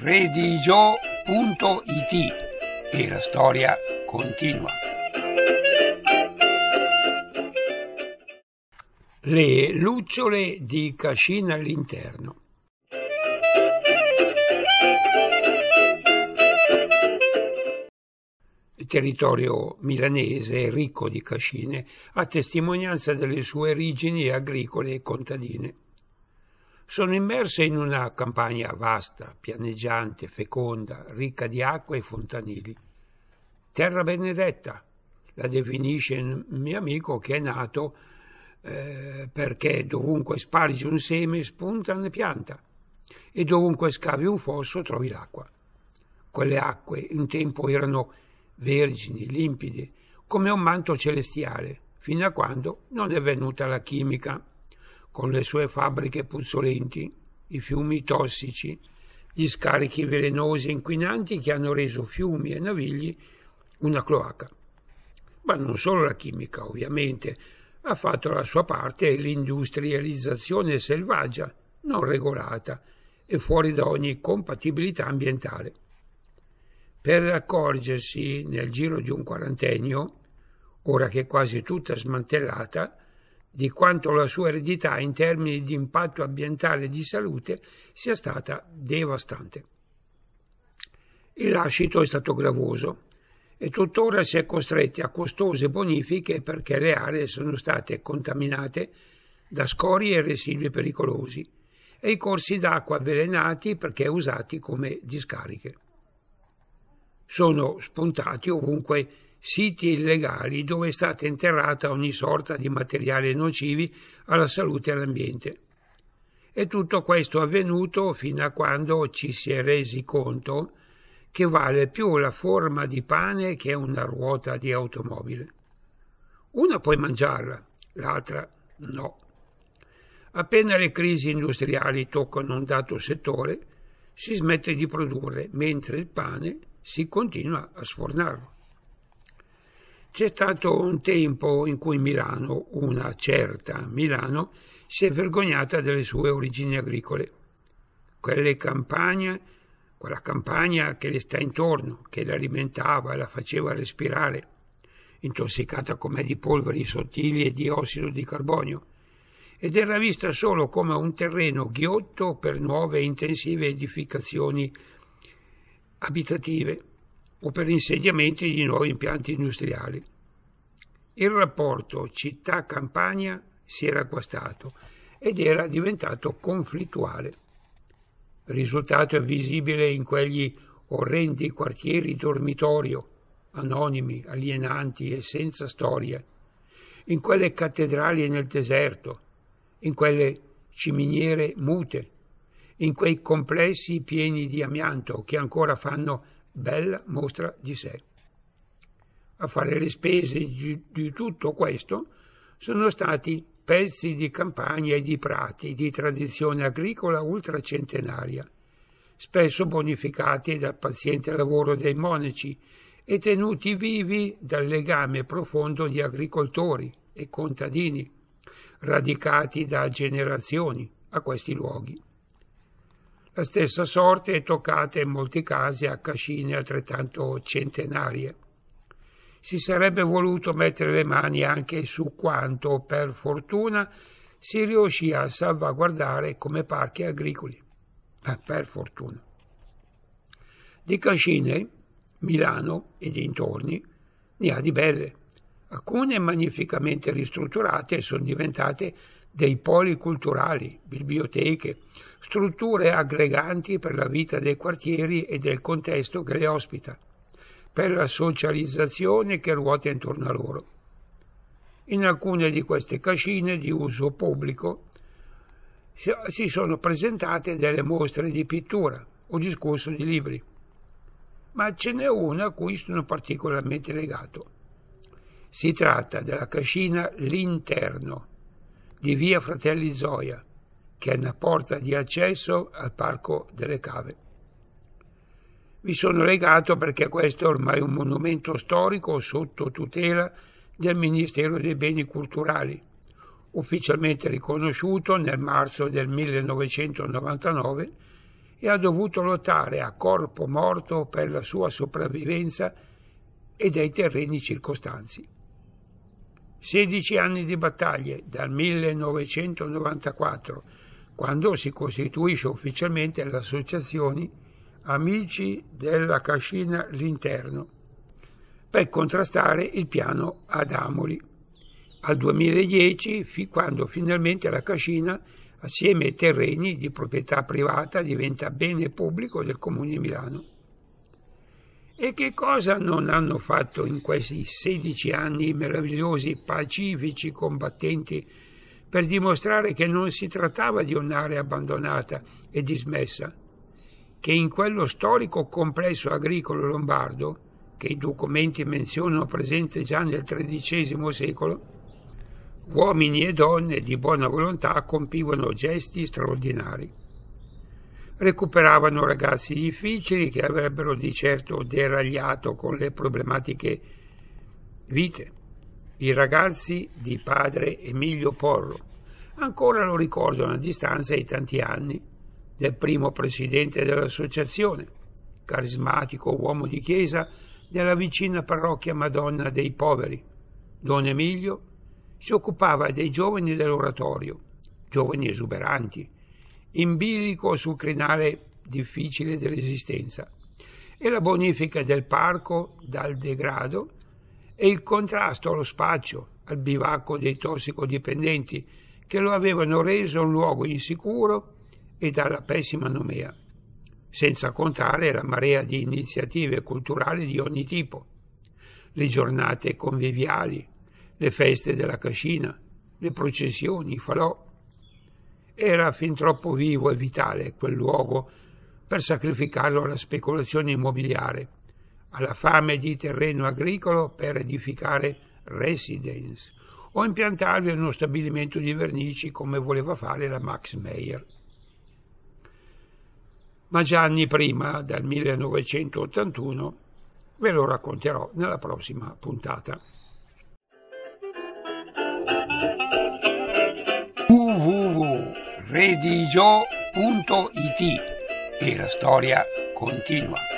redigio.it e la storia continua. Le lucciole di Cascina all'interno. Il territorio milanese è ricco di cascine, a testimonianza delle sue origini agricole e contadine. Sono immerse in una campagna vasta, pianeggiante, feconda, ricca di acque e fontanili. Terra benedetta, la definisce un mio amico, che è nato perché dovunque spargi un seme spunta una pianta e dovunque scavi un fosso trovi l'acqua. Quelle acque un tempo erano vergini, limpide, come un manto celestiale, fino a quando non è venuta la chimica, con le sue fabbriche puzzolenti, i fiumi tossici, gli scarichi velenosi e inquinanti che hanno reso fiumi e navigli una cloaca. Ma non solo la chimica, ovviamente, ha fatto la sua parte l'industrializzazione selvaggia, non regolata e fuori da ogni compatibilità ambientale. Per accorgersi nel giro di un quarantennio, ora che è quasi tutta smantellata, di quanto la sua eredità in termini di impatto ambientale e di salute sia stata devastante. Il lascito è stato gravoso e tuttora si è costretti a costose bonifiche perché le aree sono state contaminate da scorie e residui pericolosi e i corsi d'acqua avvelenati perché usati come discariche. Sono spuntati ovunque siti illegali dove è stata interrata ogni sorta di materiali nocivi alla salute e all'ambiente. E tutto questo è avvenuto fino a quando ci si è resi conto che vale più la forma di pane che una ruota di automobile. Una puoi mangiarla, l'altra no. Appena le crisi industriali toccano un dato settore, si smette di produrre, mentre il pane si continua a sfornarlo. C'è stato un tempo in cui Milano, una certa Milano, si è vergognata delle sue origini agricole. Quella campagna che le sta intorno, che l'alimentava e la faceva respirare, intossicata com'è di polveri sottili e di ossido di carbonio, ed era vista solo come un terreno ghiotto per nuove e intensive edificazioni abitative o per insediamenti di nuovi impianti industriali. Il rapporto città-campagna si era guastato ed era diventato conflittuale. Il risultato è visibile in quegli orrendi quartieri dormitorio, anonimi, alienanti e senza storia, in quelle cattedrali nel deserto, in quelle ciminiere mute, in quei complessi pieni di amianto che ancora fanno bella mostra di sé. A fare le spese di tutto questo sono stati pezzi di campagna e di prati di tradizione agricola ultracentenaria, spesso bonificati dal paziente lavoro dei monaci e tenuti vivi dal legame profondo di agricoltori e contadini, radicati da generazioni a questi luoghi. La stessa sorte è toccata in molti casi a cascine altrettanto centenarie. Si sarebbe voluto mettere le mani anche su quanto, per fortuna, si riuscì a salvaguardare come parchi agricoli. Per fortuna. Di cascine, Milano e dintorni, ne ha di belle. Alcune magnificamente ristrutturate sono diventate dei poli culturali, biblioteche, strutture aggreganti per la vita dei quartieri e del contesto che le ospita, per la socializzazione che ruota intorno a loro. In alcune di queste cascine di uso pubblico si sono presentate delle mostre di pittura o discorso di libri, ma ce n'è una a cui sono particolarmente legato. Si tratta della cascina L'Interno di via Fratelli Zoia, che è una porta di accesso al Parco delle Cave. Vi sono legato perché questo è ormai un monumento storico sotto tutela del Ministero dei Beni Culturali, ufficialmente riconosciuto nel marzo del 1999 e ha dovuto lottare a corpo morto per la sua sopravvivenza e dei terreni circostanzi. 16 anni di battaglie dal 1994, quando si costituisce ufficialmente l'associazione Amici della Cascina L'Interno, per contrastare il piano Adamoli, al 2010, quando finalmente la Cascina, assieme ai terreni di proprietà privata, diventa bene pubblico del Comune di Milano. E che cosa non hanno fatto in questi 16 anni i meravigliosi pacifici combattenti per dimostrare che non si trattava di un'area abbandonata e dismessa, che in quello storico complesso agricolo lombardo, che i documenti menzionano presente già nel XIII secolo, uomini e donne di buona volontà compivano gesti straordinari. Recuperavano ragazzi difficili che avrebbero di certo deragliato con le problematiche vite. I ragazzi di padre Emilio Porro ancora lo ricordano a distanza di tanti anni, del primo presidente dell'associazione, carismatico uomo di chiesa della vicina parrocchia Madonna dei Poveri. Don Emilio si occupava dei giovani dell'oratorio, giovani esuberanti, in bilico sul crinale difficile dell'esistenza, e la bonifica del parco dal degrado e il contrasto allo spaccio, al bivacco dei tossicodipendenti che lo avevano reso un luogo insicuro e dalla pessima nomea, senza contare la marea di iniziative culturali di ogni tipo, le giornate conviviali, le feste della cascina, le processioni, i falò. Era fin troppo vivo e vitale quel luogo per sacrificarlo alla speculazione immobiliare, alla fame di terreno agricolo per edificare residence o impiantarvi uno stabilimento di vernici come voleva fare la Max Meyer. Ma già anni prima, dal 1981, ve lo racconterò nella prossima puntata. www.redigio.it e la storia continua.